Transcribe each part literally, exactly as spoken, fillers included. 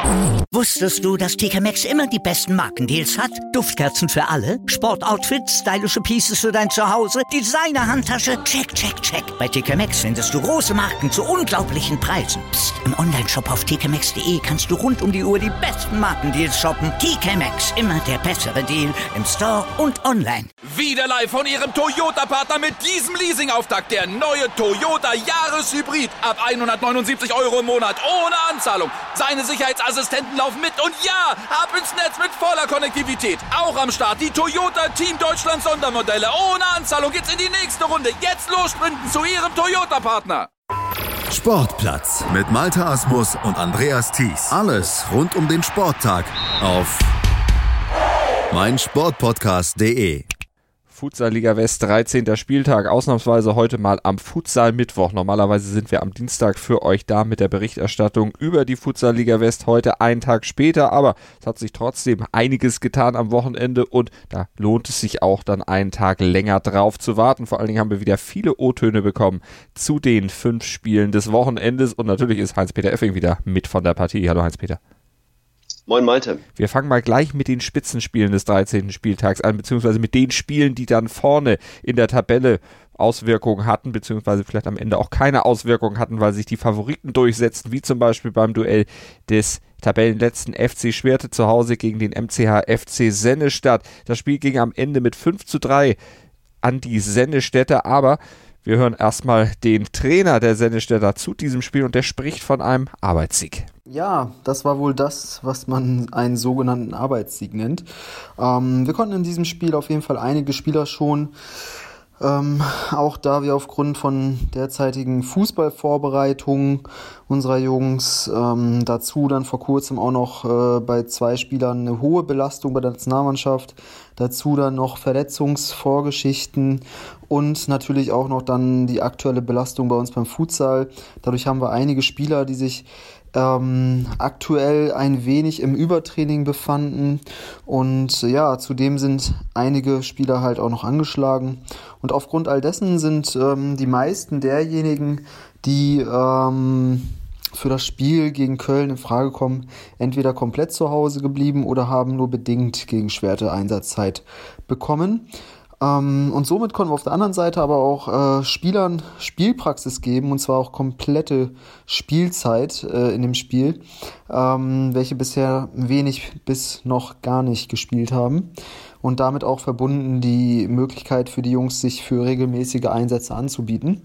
Wusstest du, dass T K Maxx immer die besten Markendeals hat? Duftkerzen für alle, Sportoutfits, stylische Pieces für dein Zuhause, Designer-Handtasche, check, check, check. Bei T K Maxx findest du große Marken zu unglaublichen Preisen. Psst. Im Onlineshop auf t k maxx punkt d e kannst du rund um die Uhr die besten Markendeals shoppen. T K Maxx, immer der bessere Deal im Store und online. Wieder live von Ihrem Toyota-Partner mit diesem Leasing-Auftakt. Der neue Toyota Jahreshybrid. Ab hundertneunundsiebzig Euro im Monat. Ohne Anzahlung. Seine Sicherheitsassistenten laufen mit. Und ja, ab ins Netz mit voller Konnektivität. Auch am Start die Toyota Team Deutschland Sondermodelle. Ohne Anzahlung geht's in die nächste Runde. Jetzt los sprinten zu Ihrem Toyota-Partner. Sportplatz mit Malte Asmus und Andreas Thies. Alles rund um den Sporttag auf meinsportpodcast punkt de. Futsal-Liga West, dreizehnter Spieltag, ausnahmsweise heute mal am Futsal-Mittwoch. Normalerweise sind wir am Dienstag für euch da mit der Berichterstattung über die Futsal-Liga West, heute einen Tag später, aber es hat sich trotzdem einiges getan am Wochenende und da lohnt es sich auch dann einen Tag länger drauf zu warten. Vor allen Dingen haben wir wieder viele O-Töne bekommen zu den fünf Spielen des Wochenendes und natürlich ist Heinz-Peter Effing wieder mit von der Partie. Hallo Heinz-Peter. Moin Malte. Wir fangen mal gleich mit den Spitzenspielen des dreizehnten Spieltags an, beziehungsweise mit den Spielen, die dann vorne in der Tabelle Auswirkungen hatten, beziehungsweise vielleicht am Ende auch keine Auswirkungen hatten, weil sich die Favoriten durchsetzten, wie zum Beispiel beim Duell des Tabellenletzten F C Schwerte zu Hause gegen den M C H F C Sennestadt. Das Spiel ging am Ende mit fünf zu drei an die Sennestädter, aber wir hören erstmal den Trainer der Sennestädter zu diesem Spiel und der spricht von einem Arbeitssieg. Ja, das war wohl das, was man einen sogenannten Arbeitssieg nennt. Ähm, wir konnten in diesem Spiel auf jeden Fall einige Spieler schonen. Ähm, auch da wir aufgrund von derzeitigen Fußballvorbereitungen unserer Jungs ähm, dazu dann vor kurzem auch noch äh, bei zwei Spielern eine hohe Belastung bei der Nationalmannschaft, dazu dann noch Verletzungsvorgeschichten und natürlich auch noch dann die aktuelle Belastung bei uns beim Futsal. Dadurch haben wir einige Spieler, die sich ähm, aktuell ein wenig im Übertraining befanden und ja, zudem sind einige Spieler halt auch noch angeschlagen und aufgrund all dessen sind ähm, die meisten derjenigen, die ähm, für das Spiel gegen Köln in Frage kommen, entweder komplett zu Hause geblieben oder haben nur bedingt gegen Schwerte Einsatzzeit bekommen. Ähm, und somit konnten wir auf der anderen Seite aber auch äh, Spielern Spielpraxis geben, und zwar auch komplette Spielzeit äh, in dem Spiel, ähm, welche bisher wenig bis noch gar nicht gespielt haben. Und damit auch verbunden die Möglichkeit für die Jungs, sich für regelmäßige Einsätze anzubieten.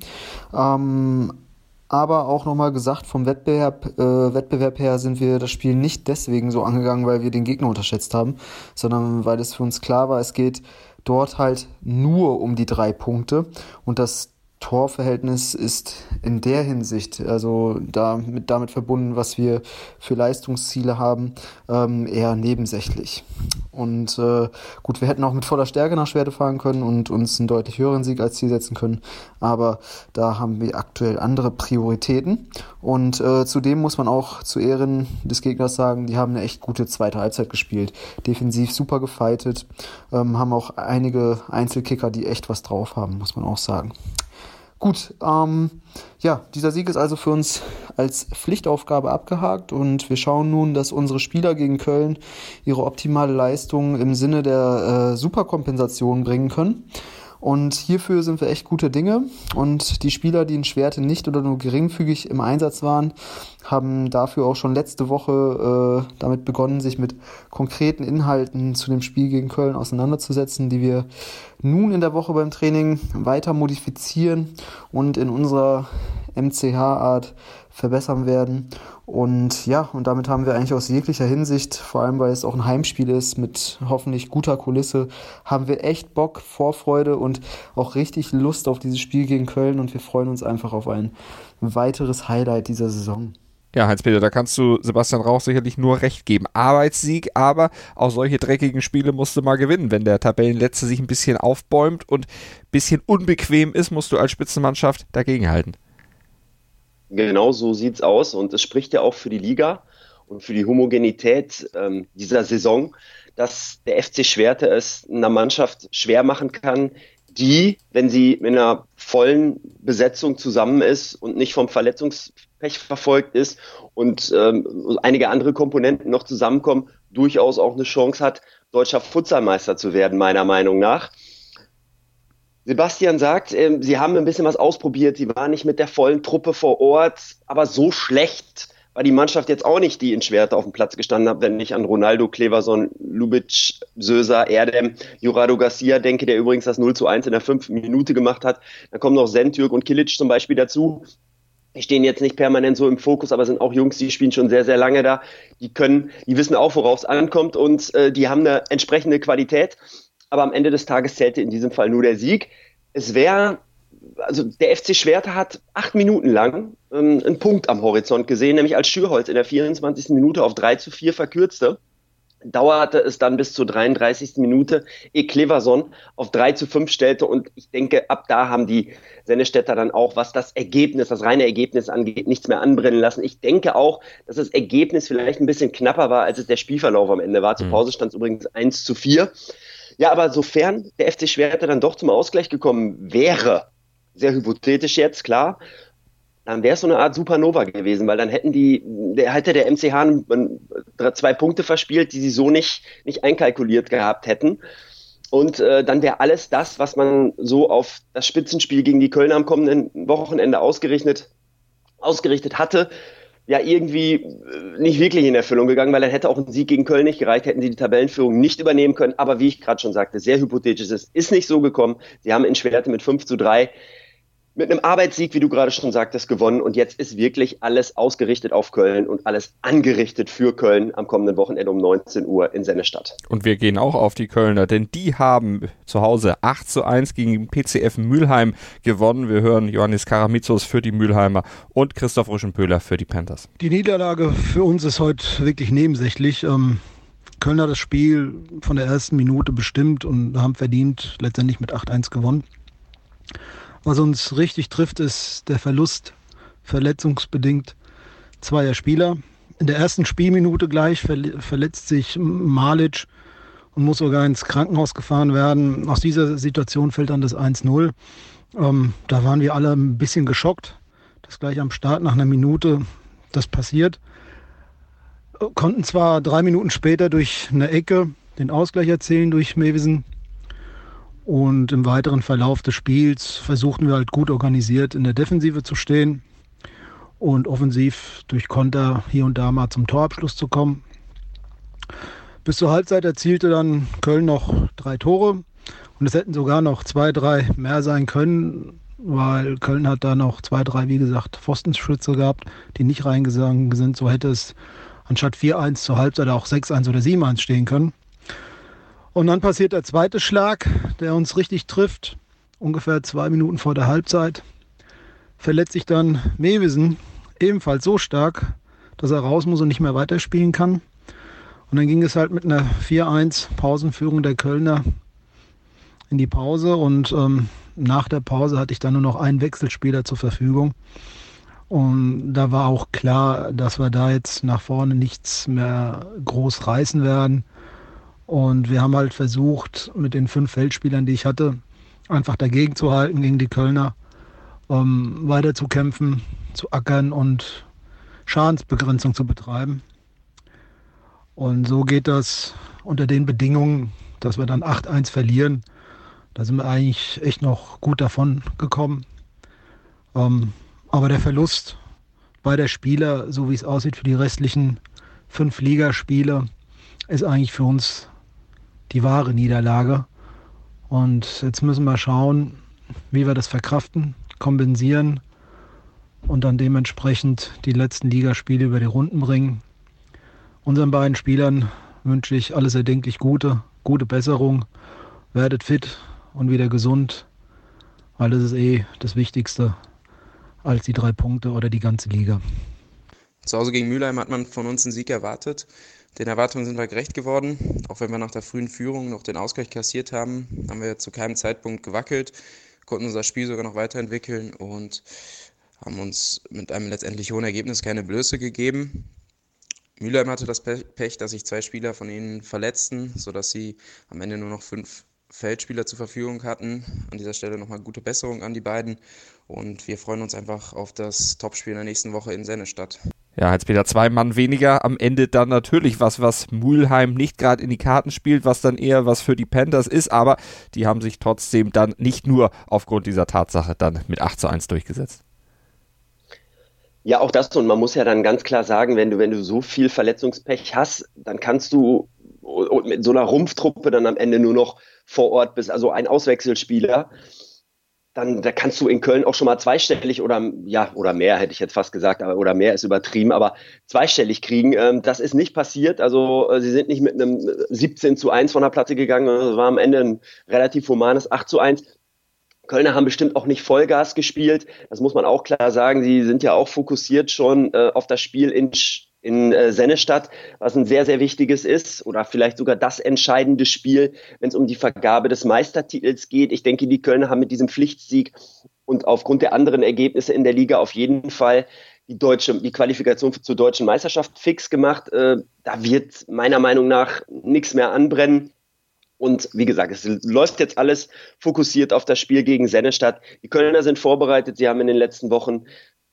Ähm, Aber auch nochmal gesagt, vom Wettbewerb, äh, Wettbewerb her sind wir das Spiel nicht deswegen so angegangen, weil wir den Gegner unterschätzt haben, sondern weil es für uns klar war, es geht dort halt nur um die drei Punkte und das Torverhältnis ist in der Hinsicht, also damit, damit verbunden, was wir für Leistungsziele haben, ähm, eher nebensächlich. Und äh, gut, wir hätten auch mit voller Stärke nach Schwerte fahren können und uns einen deutlich höheren Sieg als Ziel setzen können, aber da haben wir aktuell andere Prioritäten. Und äh, zudem muss man auch zu Ehren des Gegners sagen, die haben eine echt gute zweite Halbzeit gespielt. Defensiv super gefightet, ähm, haben auch einige Einzelkicker, die echt was drauf haben, muss man auch sagen. Gut, ähm, ja, dieser Sieg ist also für uns als Pflichtaufgabe abgehakt und wir schauen nun, dass unsere Spieler gegen Köln ihre optimale Leistung im Sinne der äh, Superkompensation bringen können. Und hierfür sind wir echt gute Dinge. Und die Spieler, die in Schwerte nicht oder nur geringfügig im Einsatz waren, haben dafür auch schon letzte Woche äh, damit begonnen, sich mit konkreten Inhalten zu dem Spiel gegen Köln auseinanderzusetzen, die wir nun in der Woche beim Training weiter modifizieren und in unserer M C H-Art verbessern werden. Und ja, und damit haben wir eigentlich aus jeglicher Hinsicht, vor allem weil es auch ein Heimspiel ist mit hoffentlich guter Kulisse, haben wir echt Bock, Vorfreude und auch richtig Lust auf dieses Spiel gegen Köln und wir freuen uns einfach auf ein weiteres Highlight dieser Saison. Ja, Heinz-Peter, da kannst du Sebastian Rauch sicherlich nur recht geben. Arbeitssieg, aber auch solche dreckigen Spiele musst du mal gewinnen. Wenn der Tabellenletzte sich ein bisschen aufbäumt und ein bisschen unbequem ist, musst du als Spitzenmannschaft dagegenhalten. Genau so sieht's aus und es spricht ja auch für die Liga und für die Homogenität ähm, dieser Saison, dass der F C Schwerte es einer Mannschaft schwer machen kann, die, wenn sie mit einer vollen Besetzung zusammen ist und nicht vom Verletzungspech verfolgt ist und ähm, einige andere Komponenten noch zusammenkommen, durchaus auch eine Chance hat, deutscher Futsalmeister zu werden, meiner Meinung nach. Sebastian sagt, äh, sie haben ein bisschen was ausprobiert, sie waren nicht mit der vollen Truppe vor Ort, aber so schlecht war die Mannschaft jetzt auch nicht, die in Schwerte auf dem Platz gestanden hat, wenn ich an Ronaldo, Kleverson, Ljubic, Söser, Erdem, Jurado Garcia denke, der übrigens das null zu eins in der fünften Minute gemacht hat. Dann kommen noch Sentürk und Kilic zum Beispiel dazu. Die stehen jetzt nicht permanent so im Fokus, aber sind auch Jungs, die spielen schon sehr, sehr lange da. Die können, die wissen auch, worauf es ankommt und äh, die haben eine entsprechende Qualität. Aber am Ende des Tages zählte in diesem Fall nur der Sieg. Es wäre, also der F C Schwerte hat acht Minuten lang ähm, einen Punkt am Horizont gesehen, nämlich als Schürholz in der vierundzwanzigsten Minute auf drei zu vier verkürzte. Dauerte es dann bis zur dreiunddreißigsten Minute, ehe Kleverson auf drei zu fünf stellte und ich denke, ab da haben die Sennestädter dann auch, was das Ergebnis, das reine Ergebnis angeht, nichts mehr anbrennen lassen. Ich denke auch, dass das Ergebnis vielleicht ein bisschen knapper war, als es der Spielverlauf am Ende war. Zur Pause stand es übrigens eins zu vier. Ja, aber sofern der F C Schwerte dann doch zum Ausgleich gekommen wäre, sehr hypothetisch jetzt, klar, dann wäre es so eine Art Supernova gewesen, weil dann hätten die, der hätte der M C H zwei Punkte verspielt, die sie so nicht, nicht einkalkuliert gehabt hätten. Und äh, dann wäre alles das, was man so auf das Spitzenspiel gegen die Kölner am kommenden Wochenende ausgerichtet, ausgerichtet hatte, ja irgendwie nicht wirklich in Erfüllung gegangen, weil dann hätte auch ein Sieg gegen Köln nicht gereicht, hätten sie die Tabellenführung nicht übernehmen können. Aber wie ich gerade schon sagte, sehr hypothetisch, es ist nicht so gekommen. Sie haben in Schwerte mit fünf zu drei mit einem Arbeitssieg, wie du gerade schon sagtest, gewonnen. Und jetzt ist wirklich alles ausgerichtet auf Köln und alles angerichtet für Köln am kommenden Wochenende um neunzehn Uhr in Sennestadt. Und wir gehen auch auf die Kölner, denn die haben zu Hause acht zu eins gegen P C F Mülheim gewonnen. Wir hören Johannes Karamitsos für die Mülheimer und Christoph Ruschenpöhler für die Panthers. Die Niederlage für uns ist heute wirklich nebensächlich. Ähm, Köln hat das Spiel von der ersten Minute bestimmt und haben verdient letztendlich mit acht eins gewonnen. Was uns richtig trifft, ist der Verlust, verletzungsbedingt, zweier Spieler. In der ersten Spielminute gleich verletzt sich Malic und muss sogar ins Krankenhaus gefahren werden. Aus dieser Situation fällt dann das eins null. Ähm, da waren wir alle ein bisschen geschockt, dass gleich am Start nach einer Minute das passiert. Konnten zwar drei Minuten später durch eine Ecke den Ausgleich erzielen durch Mevisen. Und im weiteren Verlauf des Spiels versuchten wir halt gut organisiert in der Defensive zu stehen und offensiv durch Konter hier und da mal zum Torabschluss zu kommen. Bis zur Halbzeit erzielte dann Köln noch drei Tore und es hätten sogar noch zwei, drei mehr sein können, weil Köln hat da noch zwei, drei, wie gesagt, Pfostenschütze gehabt, die nicht reingegangen sind. So hätte es anstatt vier eins zur Halbzeit auch sechs eins oder sieben eins stehen können. Und dann passiert der zweite Schlag, der uns richtig trifft, ungefähr zwei Minuten vor der Halbzeit. Verletzt sich dann Mevisen ebenfalls so stark, dass er raus muss und nicht mehr weiterspielen kann. Und dann ging es halt mit einer vier eins Pausenführung der Kölner in die Pause. Und ähm, nach der Pause hatte ich dann nur noch einen Wechselspieler zur Verfügung. Und da war auch klar, dass wir da jetzt nach vorne nichts mehr groß reißen werden. Und wir haben halt versucht, mit den fünf Feldspielern, die ich hatte, einfach dagegen zu halten gegen die Kölner, um weiter zu kämpfen, zu ackern und Schadensbegrenzung zu betreiben. Und so geht das unter den Bedingungen, dass wir dann acht eins verlieren. Da sind wir eigentlich echt noch gut davon gekommen. Ähm, aber der Verlust bei der Spieler, so wie es aussieht für die restlichen fünf Ligaspiele, ist eigentlich für uns die wahre Niederlage. Und jetzt müssen wir schauen, wie wir das verkraften, kompensieren und dann dementsprechend die letzten Ligaspiele über die Runden bringen. Unseren beiden Spielern wünsche ich alles erdenklich Gute, gute Besserung, werdet fit und wieder gesund, weil das ist eh das Wichtigste als die drei Punkte oder die ganze Liga. Zu Hause gegen Mülheim hat man von uns einen Sieg erwartet. Den Erwartungen sind wir gerecht geworden. Auch wenn wir nach der frühen Führung noch den Ausgleich kassiert haben, haben wir zu keinem Zeitpunkt gewackelt, konnten unser Spiel sogar noch weiterentwickeln und haben uns mit einem letztendlich hohen Ergebnis keine Blöße gegeben. Mülheim hatte das Pech, dass sich zwei Spieler von ihnen verletzten, sodass sie am Ende nur noch fünf Feldspieler zur Verfügung hatten. An dieser Stelle nochmal gute Besserung an die beiden und wir freuen uns einfach auf das Topspiel in der nächsten Woche in Sennestadt. Ja, Heinz-Peter, zwei Mann weniger, am Ende dann natürlich was, was Mülheim nicht gerade in die Karten spielt, was dann eher was für die Panthers ist, aber die haben sich trotzdem dann nicht nur aufgrund dieser Tatsache dann mit acht zu eins durchgesetzt. Ja, auch das, und man muss ja dann ganz klar sagen, wenn du, wenn du so viel Verletzungspech hast, dann kannst du mit so einer Rumpftruppe dann am Ende nur noch vor Ort bist, also ein Auswechselspieler, dann da kannst du in Köln auch schon mal zweistellig oder ja oder mehr, hätte ich jetzt fast gesagt, aber oder mehr ist übertrieben, aber zweistellig kriegen. Ähm, das ist nicht passiert. Also äh, sie sind nicht mit einem siebzehn zu eins von der Platte gegangen. Es war am Ende ein relativ humanes acht zu eins. Kölner haben bestimmt auch nicht Vollgas gespielt. Das muss man auch klar sagen. Sie sind ja auch fokussiert schon äh, auf das Spiel in in äh, Sennestadt, was ein sehr, sehr wichtiges ist oder vielleicht sogar das entscheidende Spiel, wenn es um die Vergabe des Meistertitels geht. Ich denke, die Kölner haben mit diesem Pflichtsieg und aufgrund der anderen Ergebnisse in der Liga auf jeden Fall die deutsche, die Qualifikation zur deutschen Meisterschaft fix gemacht. Äh, da wird meiner Meinung nach nichts mehr anbrennen. Und wie gesagt, es läuft jetzt alles fokussiert auf das Spiel gegen Sennestadt. Die Kölner sind vorbereitet. Sie haben in den letzten Wochen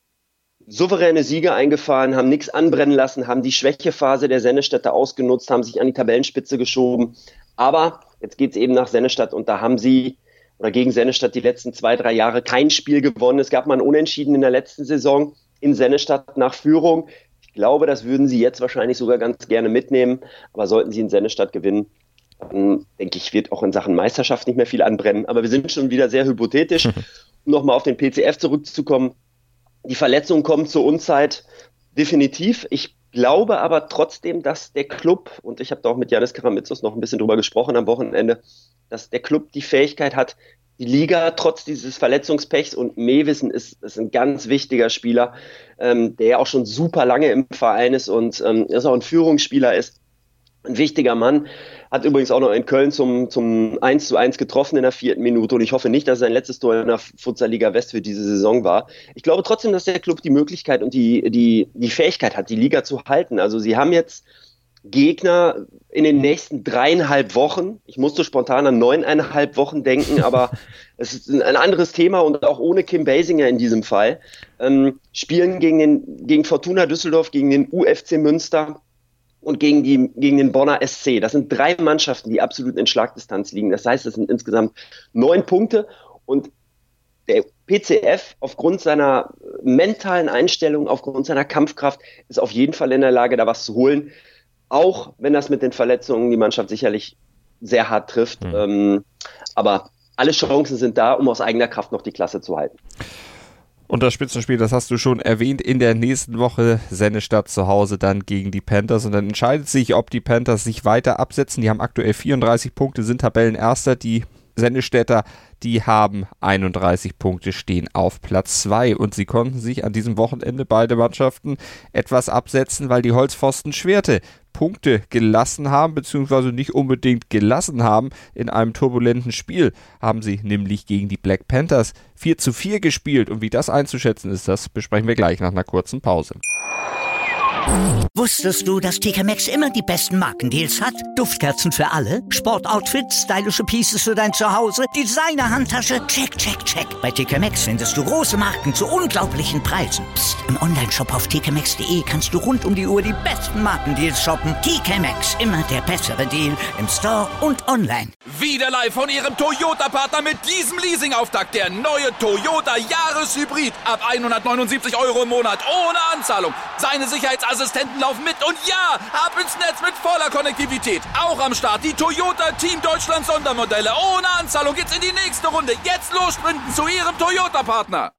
souveräne Siege eingefahren, haben nichts anbrennen lassen, haben die Schwächephase der Sennestädter ausgenutzt, haben sich an die Tabellenspitze geschoben. Aber jetzt geht es eben nach Sennestadt und da haben sie oder gegen Sennestadt die letzten zwei, drei Jahre kein Spiel gewonnen. Es gab mal ein Unentschieden in der letzten Saison in Sennestadt nach Führung. Ich glaube, das würden sie jetzt wahrscheinlich sogar ganz gerne mitnehmen. Aber sollten sie in Sennestadt gewinnen, dann denke ich, wird auch in Sachen Meisterschaft nicht mehr viel anbrennen. Aber wir sind schon wieder sehr hypothetisch. Um nochmal auf den P C F zurückzukommen. Die Verletzungen kommen zur Unzeit, definitiv. Ich glaube aber trotzdem, dass der Club, und ich habe da auch mit Janis Karamitsos noch ein bisschen drüber gesprochen am Wochenende, dass der Club die Fähigkeit hat, die Liga trotz dieses Verletzungspechs, und Mewissen ist, ist ein ganz wichtiger Spieler, ähm, der ja auch schon super lange im Verein ist und ähm, ist auch ein Führungsspieler ist, ein wichtiger Mann, hat übrigens auch noch in Köln zum, zum eins zu eins getroffen in der vierten Minute und ich hoffe nicht, dass sein letztes Tor in der Futsal-Liga West für diese Saison war. Ich glaube trotzdem, dass der Club die Möglichkeit und die, die, die Fähigkeit hat, die Liga zu halten. Also sie haben jetzt Gegner in den nächsten dreieinhalb Wochen. Ich musste spontan an neuneinhalb Wochen denken, aber es ist ein anderes Thema und auch ohne Kim Basinger in diesem Fall. Ähm, spielen gegen, den, gegen Fortuna Düsseldorf, gegen den U F C Münster und gegen, die, gegen den Bonner S C. Das sind drei Mannschaften, die absolut in Schlagdistanz liegen. Das heißt, es sind insgesamt neun Punkte und der P C F aufgrund seiner mentalen Einstellung, aufgrund seiner Kampfkraft ist auf jeden Fall in der Lage, da was zu holen. Auch wenn das mit den Verletzungen die Mannschaft sicherlich sehr hart trifft. Mhm. Ähm, aber alle Chancen sind da, um aus eigener Kraft noch die Klasse zu halten. Und das Spitzenspiel, das hast du schon erwähnt, in der nächsten Woche Sennestadt zu Hause dann gegen die Panthers. Und dann entscheidet sich, ob die Panthers sich weiter absetzen. Die haben aktuell vierunddreißig Punkte, sind Tabellenerster. Die Sennestädter, die haben einunddreißig Punkte, stehen auf Platz zwei. Und sie konnten sich an diesem Wochenende beide Mannschaften etwas absetzen, weil die Holzpfosten Schwerte Punkte gelassen haben, beziehungsweise nicht unbedingt gelassen haben. In einem turbulenten Spiel haben sie nämlich gegen die Black Panthers vier zu vier gespielt. Und wie das einzuschätzen ist, das besprechen wir gleich nach einer kurzen Pause. Wusstest du, dass T K Maxx immer die besten Markendeals hat? Duftkerzen für alle, Sportoutfits, stylische Pieces für dein Zuhause, Designer-Handtasche, check, check, check. Bei T K Maxx findest du große Marken zu unglaublichen Preisen. Psst. Im Onlineshop auf t k maxx punkt d e kannst du rund um die Uhr die besten Markendeals shoppen. T K Maxx, immer der bessere Deal im Store und online. Wieder live von ihrem Toyota-Partner mit diesem Leasing-Auftakt. Der neue Toyota Jahreshybrid. Ab hundertneunundsiebzig Euro im Monat ohne Anzahlung. Seine Sicherheitsassistenten laufen mit und ja, ab ins Netz mit voller Konnektivität. Auch am Start die Toyota Team Deutschland Sondermodelle. Ohne Anzahlung geht's in die nächste Runde. Jetzt los sprinten zu ihrem Toyota-Partner.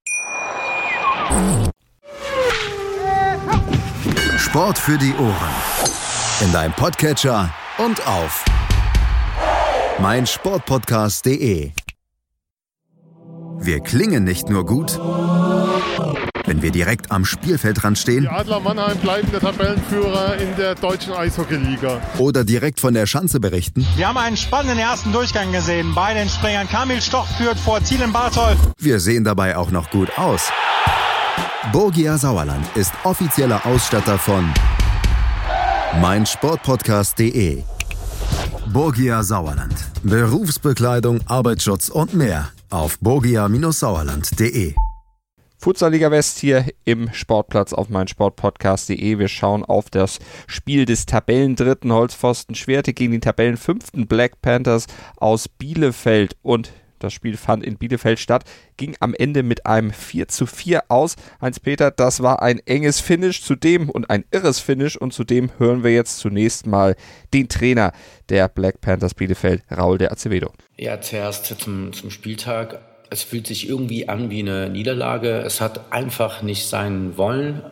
Sport für die Ohren. In deinem Podcatcher und auf meinsportpodcast punkt de. Wir klingen nicht nur gut, wenn wir direkt am Spielfeldrand stehen. Die Adler Mannheim bleiben der Tabellenführer in der deutschen Eishockeyliga. Oder direkt von der Schanze berichten. Wir haben einen spannenden ersten Durchgang gesehen. Bei den Springern Kamil Stoch führt vor Ziel in Bartol. Wir sehen dabei auch noch gut aus. Borgia Sauerland ist offizieller Ausstatter von meinsportpodcast punkt de. Borgia Sauerland. Berufsbekleidung, Arbeitsschutz und mehr auf borgia Bindestrich sauerland punkt de. Futsal-Liga West hier im Sportplatz auf meinsportpodcast punkt de. Wir schauen auf das Spiel des Tabellendritten Holzpfosten Schwerte gegen den Tabellenfünften Black Panthers aus Bielefeld. Und das Spiel fand in Bielefeld statt, ging am Ende mit einem vier zu vier aus. Heinz-Peter, das war ein enges Finish zudem und ein irres Finish. Und zudem hören wir jetzt zunächst mal den Trainer der Black Panthers Bielefeld, Raul de Azevedo. Ja, zuerst zum, zum Spieltag. Es fühlt sich irgendwie an wie eine Niederlage. Es hat einfach nicht sein wollen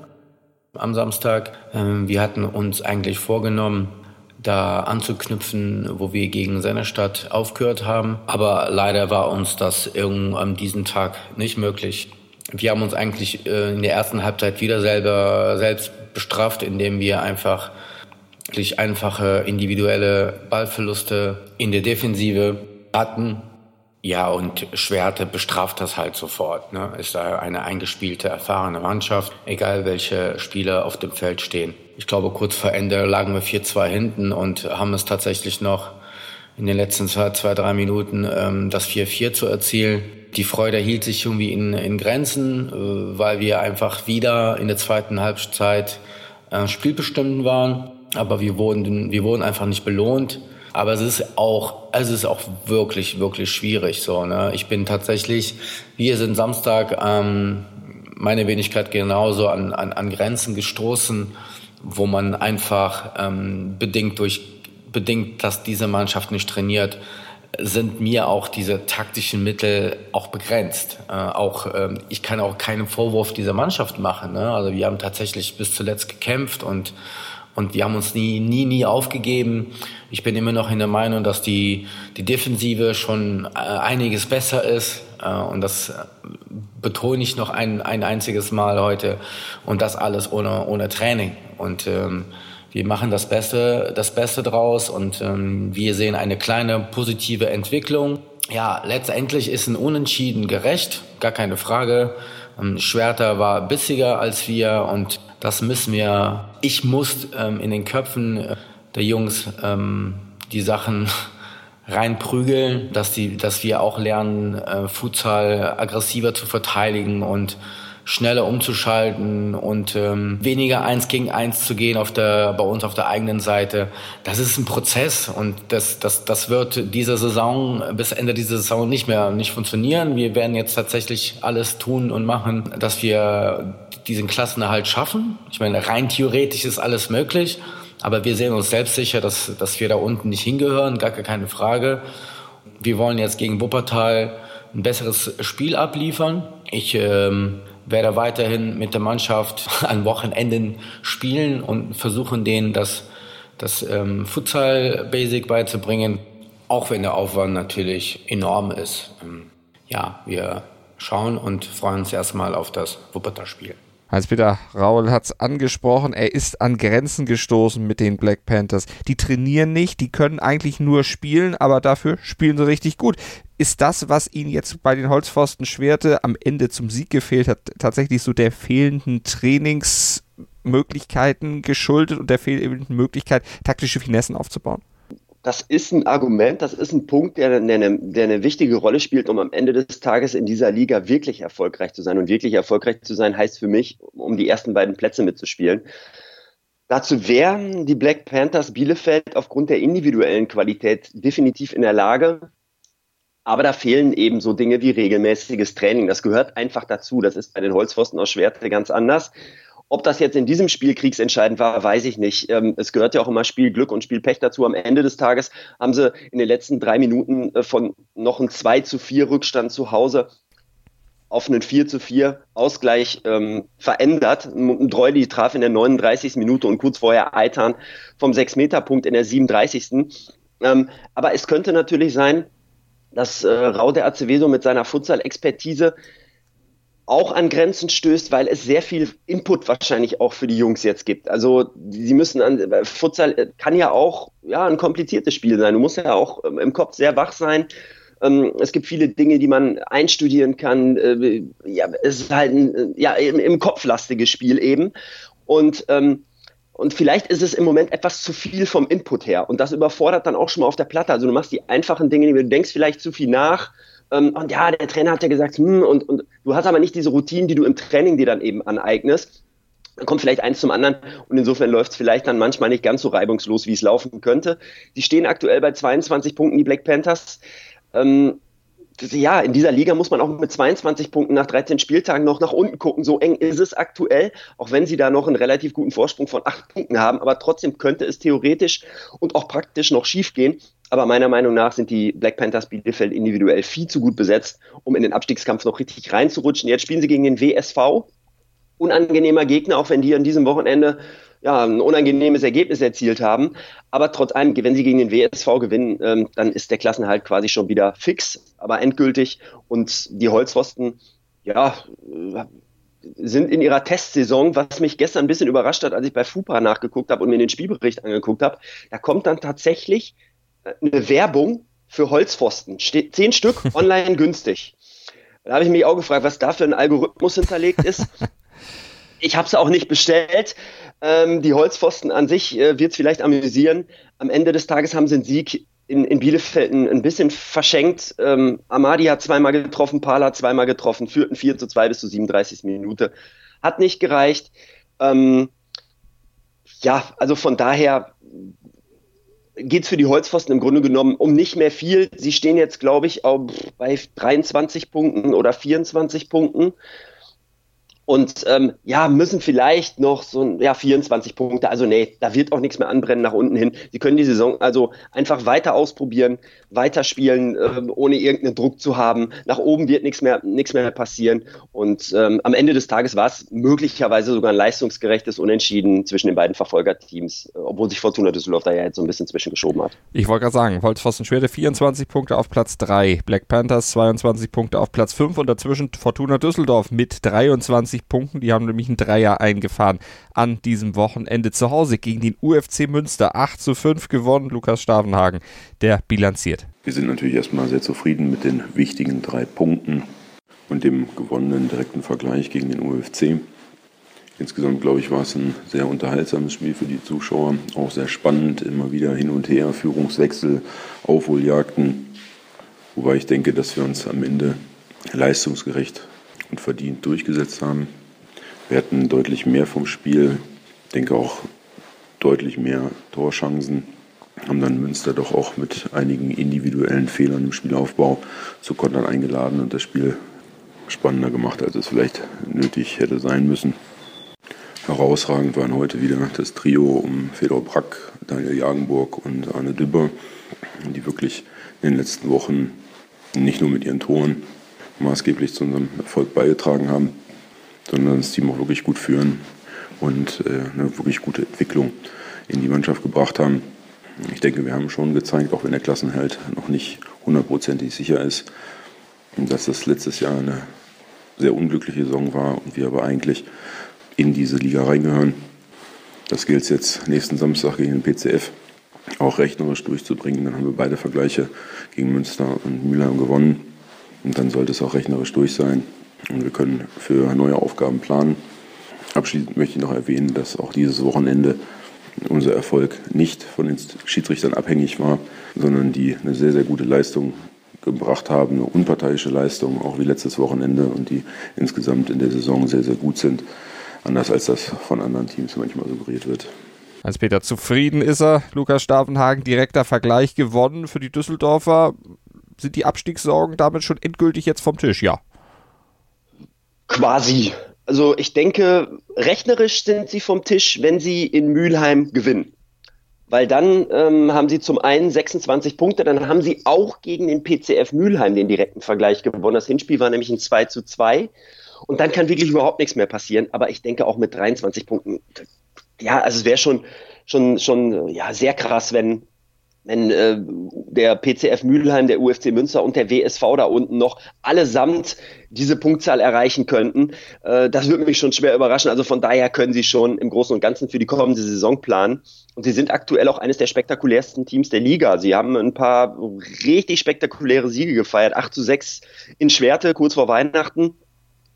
am Samstag. Wir hatten uns eigentlich vorgenommen, da anzuknüpfen, wo wir gegen Sennerstadt aufgehört haben. Aber leider war uns das irgend an diesem Tag nicht möglich. Wir haben uns eigentlich in der ersten Halbzeit wieder selber selbst bestraft, indem wir einfach wirklich einfache individuelle Ballverluste in der Defensive hatten. Ja, und Schwerte bestraft das halt sofort, ne? Ist da eine eingespielte, erfahrene Mannschaft, egal welche Spieler auf dem Feld stehen. Ich glaube, kurz vor Ende lagen wir vier zwei hinten und haben es tatsächlich noch in den letzten zwei, zwei drei Minuten ähm, das vier vier zu erzielen. Die Freude hielt sich irgendwie in, in Grenzen, äh, weil wir einfach wieder in der zweiten Halbzeit äh, spielbestimmt waren. Aber wir wurden, wir wurden einfach nicht belohnt. Aber es ist auch, es ist auch wirklich, wirklich schwierig, so, ne? Ich bin tatsächlich, wir sind Samstag, ähm, meine Wenigkeit genauso an, an, an Grenzen gestoßen, wo man einfach, ähm, bedingt durch, bedingt, dass diese Mannschaft nicht trainiert, sind mir auch diese taktischen Mittel auch begrenzt. Äh, auch, ähm, ich kann auch keinen Vorwurf dieser Mannschaft machen, ne? Also wir haben tatsächlich bis zuletzt gekämpft und, Und wir haben uns nie, nie, nie aufgegeben. Ich bin immer noch in der Meinung, dass die, die Defensive schon äh, einiges besser ist. Äh, und das betone ich noch ein, ein einziges Mal heute. Und das alles ohne, ohne Training. Und ähm, wir machen das Beste, das Beste draus. Und ähm, wir sehen eine kleine positive Entwicklung. Ja, letztendlich ist ein Unentschieden gerecht. Gar keine Frage. Ähm, Schwerter war bissiger als wir und das müssen wir, ich muss ähm, in den Köpfen der Jungs ähm, die Sachen reinprügeln, dass die, dass wir auch lernen, äh, Futsal aggressiver zu verteidigen und schneller umzuschalten und ähm, weniger eins gegen eins zu gehen auf der, bei uns auf der eigenen Seite. Das ist ein Prozess und das, das, das wird diese Saison, bis Ende dieser Saison nicht mehr, nicht funktionieren. Wir werden jetzt tatsächlich alles tun und machen, dass wir diesen Klassenerhalt schaffen. Ich meine, rein theoretisch ist alles möglich, aber wir sehen uns selbst sicher, dass, dass wir da unten nicht hingehören, gar keine Frage. Wir wollen jetzt gegen Wuppertal ein besseres Spiel abliefern. Ich ähm, werde weiterhin mit der Mannschaft an Wochenenden spielen und versuchen, denen das, das ähm, Futsal-Basic beizubringen, auch wenn der Aufwand natürlich enorm ist. Ähm, ja, wir schauen und freuen uns erstmal auf das Wuppertal-Spiel. Heinz-Peter Raul hat es angesprochen, er ist an Grenzen gestoßen mit den Black Panthers. Die trainieren nicht, die können eigentlich nur spielen, aber dafür spielen sie richtig gut. Ist das, was ihnen jetzt bei den Holzpfosten Schwerte am Ende zum Sieg gefehlt hat, tatsächlich so der fehlenden Trainingsmöglichkeiten geschuldet und der fehlenden Möglichkeit, taktische Finessen aufzubauen? Das ist ein Argument, das ist ein Punkt, der, der, eine, der eine wichtige Rolle spielt, um am Ende des Tages in dieser Liga wirklich erfolgreich zu sein. Und wirklich erfolgreich zu sein heißt für mich, um die ersten beiden Plätze mitzuspielen. Dazu wären die Black Panthers Bielefeld aufgrund der individuellen Qualität definitiv in der Lage. Aber da fehlen eben so Dinge wie regelmäßiges Training. Das gehört einfach dazu. Das ist bei den Holzpfosten aus Schwerte ganz anders. Ob das jetzt in diesem Spiel kriegsentscheidend war, weiß ich nicht. Es gehört ja auch immer Spielglück und Spielpech dazu. Am Ende des Tages haben sie in den letzten drei Minuten von noch einem zwei zu vier Rückstand zu Hause auf einen vier zu vier Ausgleich ähm, verändert. Dreuli traf in der neununddreißigsten Minute und kurz vorher Eitan vom sechs-Meter-Punkt in der siebenunddreißigsten Ähm, aber es könnte natürlich sein, dass äh, Raul de Azevedo mit seiner Futsal-Expertise auch an Grenzen stößt, weil es sehr viel Input wahrscheinlich auch für die Jungs jetzt gibt. Also sie müssen an, Futsal kann ja auch ja ein kompliziertes Spiel sein. Du musst ja auch ähm, im Kopf sehr wach sein. Ähm, es gibt viele Dinge, die man einstudieren kann. Äh, ja, es ist halt ein ja im, im Kopf lastiges Spiel eben. Und ähm, Und vielleicht ist es im Moment etwas zu viel vom Input her. Und das überfordert dann auch schon mal auf der Platte. Also du machst die einfachen Dinge, du denkst vielleicht zu viel nach. Ähm, und ja, der Trainer hat ja gesagt, hm, und, und du hast aber nicht diese Routinen, die du im Training dir dann eben aneignest. Dann kommt vielleicht eins zum anderen und insofern läuft es vielleicht dann manchmal nicht ganz so reibungslos, wie es laufen könnte. Die stehen aktuell bei zweiundzwanzig Punkten, die Black Panthers. Ähm, Ja, in dieser Liga muss man auch mit zweiundzwanzig Punkten nach dreizehn Spieltagen noch nach unten gucken. So eng ist es aktuell, auch wenn sie da noch einen relativ guten Vorsprung von acht Punkten haben. Aber trotzdem könnte es theoretisch und auch praktisch noch schief gehen. Aber meiner Meinung nach sind die Black Panthers Bielefeld individuell viel zu gut besetzt, um in den Abstiegskampf noch richtig reinzurutschen. Jetzt spielen sie gegen den W S V. Unangenehmer Gegner, auch wenn die an diesem Wochenende ja, ein unangenehmes Ergebnis erzielt haben. Aber trotz allem, wenn sie gegen den W S V gewinnen, ähm, dann ist der Klassenerhalt quasi schon wieder fix, aber endgültig. Und die Holzpfosten, ja, sind in ihrer Testsaison, was mich gestern ein bisschen überrascht hat, als ich bei FUPA nachgeguckt habe und mir den Spielbericht angeguckt habe, da kommt dann tatsächlich eine Werbung für Holzpfosten. Steht zehn Stück online günstig. Da habe ich mich auch gefragt, was da für ein Algorithmus hinterlegt ist. Ich habe es auch nicht bestellt. Ähm, die Holzpfosten an sich äh, wird es vielleicht amüsieren. Am Ende des Tages haben sie einen Sieg in, in Bielefeld ein, ein bisschen verschenkt. Ähm, Amadi hat zweimal getroffen, Pala hat zweimal getroffen, führten vier zu zwei bis zur siebenunddreißigsten Minute. Hat nicht gereicht. Ähm, ja, also von daher geht es für die Holzpfosten im Grunde genommen um nicht mehr viel. Sie stehen jetzt, glaube ich, auch bei dreiundzwanzig Punkten oder vierundzwanzig Punkten. Und ähm, ja, müssen vielleicht noch so ja, vierundzwanzig Punkte, also nee, da wird auch nichts mehr anbrennen nach unten hin. Sie können die Saison also einfach weiter ausprobieren, weiter spielen, ähm, ohne irgendeinen Druck zu haben. Nach oben wird nichts mehr, nichts mehr passieren. Und ähm, am Ende des Tages war es möglicherweise sogar ein leistungsgerechtes Unentschieden zwischen den beiden Verfolgerteams, obwohl sich Fortuna Düsseldorf da ja jetzt so ein bisschen zwischengeschoben hat. Ich wollte gerade sagen, Holzpfosten Schwerte vierundzwanzig Punkte auf Platz drei, Black Panthers zweiundzwanzig Punkte auf Platz fünf und dazwischen Fortuna Düsseldorf mit dreiundzwanzig Punkten. Die haben nämlich einen Dreier eingefahren an diesem Wochenende zu Hause gegen den U F C Münster. acht zu fünf gewonnen. Lukas Stavenhagen, der bilanziert. Wir sind natürlich erstmal sehr zufrieden mit den wichtigen drei Punkten und dem gewonnenen direkten Vergleich gegen den U F C. Insgesamt, glaube ich, war es ein sehr unterhaltsames Spiel für die Zuschauer. Auch sehr spannend, immer wieder hin und her, Führungswechsel, Aufholjagden. Wobei ich denke, dass wir uns am Ende leistungsgerecht und verdient durchgesetzt haben. Wir hatten deutlich mehr vom Spiel, ich denke auch deutlich mehr Torchancen, haben dann Münster doch auch mit einigen individuellen Fehlern im Spielaufbau zu Kontern eingeladen und das Spiel spannender gemacht, als es vielleicht nötig hätte sein müssen. Herausragend waren heute wieder das Trio um Fedor Brack, Daniel Jagenburg und Arne Dübber, die wirklich in den letzten Wochen nicht nur mit ihren Toren maßgeblich zu unserem Erfolg beigetragen haben, sondern das Team auch wirklich gut führen und äh, eine wirklich gute Entwicklung in die Mannschaft gebracht haben. Ich denke, wir haben schon gezeigt, auch wenn der Klassenerhalt noch nicht hundertprozentig sicher ist, dass das letztes Jahr eine sehr unglückliche Saison war und wir aber eigentlich in diese Liga reingehören. Das gilt es jetzt nächsten Samstag gegen den P C F auch rechnerisch durchzubringen. Dann haben wir beide Vergleiche gegen Münster und Mülheim gewonnen. Und dann sollte es auch rechnerisch durch sein. Und wir können für neue Aufgaben planen. Abschließend möchte ich noch erwähnen, dass auch dieses Wochenende unser Erfolg nicht von den Schiedsrichtern abhängig war, sondern die eine sehr, sehr gute Leistung gebracht haben, eine unparteiische Leistung, auch wie letztes Wochenende, und die insgesamt in der Saison sehr, sehr gut sind. Anders als das von anderen Teams manchmal suggeriert wird. Hans-Peter, zufrieden ist er. Lukas Stavenhagen, direkter Vergleich gewonnen für die Düsseldorfer. Sind die Abstiegssorgen damit schon endgültig jetzt vom Tisch? Ja. Quasi. Also ich denke, rechnerisch sind sie vom Tisch, wenn sie in Mülheim gewinnen. Weil dann ähm, haben sie zum einen sechsundzwanzig Punkte, dann haben sie auch gegen den P C F Mülheim den direkten Vergleich gewonnen. Das Hinspiel war nämlich ein zwei zu zwei. Und dann kann wirklich überhaupt nichts mehr passieren. Aber ich denke auch mit dreiundzwanzig Punkten, ja, also es wäre schon, schon, schon ja, sehr krass, wenn, wenn äh, der P C F Mülheim, der U F C Münster und der W S V da unten noch allesamt diese Punktzahl erreichen könnten. Äh, das würde mich schon schwer überraschen. Also von daher können sie schon im Großen und Ganzen für die kommende Saison planen. Und sie sind aktuell auch eines der spektakulärsten Teams der Liga. Sie haben ein paar richtig spektakuläre Siege gefeiert. acht zu sechs in Schwerte, kurz vor Weihnachten.